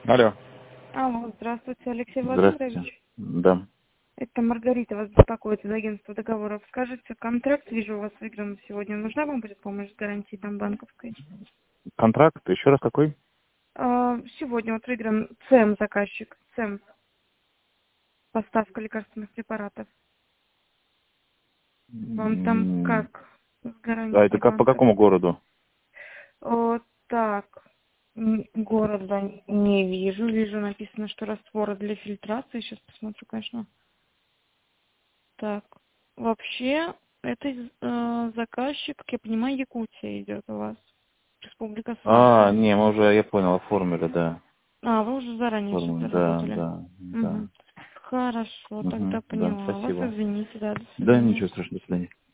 Алло. Алло, здравствуйте, Алексей Здравствуйте. Владимирович. Да. Это Маргарита вас беспокоит из агентства договоров. Скажите, контракт, вижу, у вас выигран сегодня. Нужна вам будет помощь с гарантией там банковской? Контракт, еще раз какой? Сегодня вот выигран ЦЭМ заказчик. ЦЭМ. Поставка лекарственных препаратов. Вам там как с А это гарантией как, по банковской? какому городу? Так, города не вижу. Вижу, написано, что растворы для фильтрации. Сейчас посмотрю, конечно. Так, вообще, это заказчик, как я понимаю, Якутия идет у вас. Республика Саха. Не, мы уже, я понял, оформили, да. Вы уже заранее все Оформили, да, заработали. да, да. Угу. Хорошо, тогда Да, поняла вас. спасибо. Извините, да, до Да, свидания. ничего страшного, до свидания.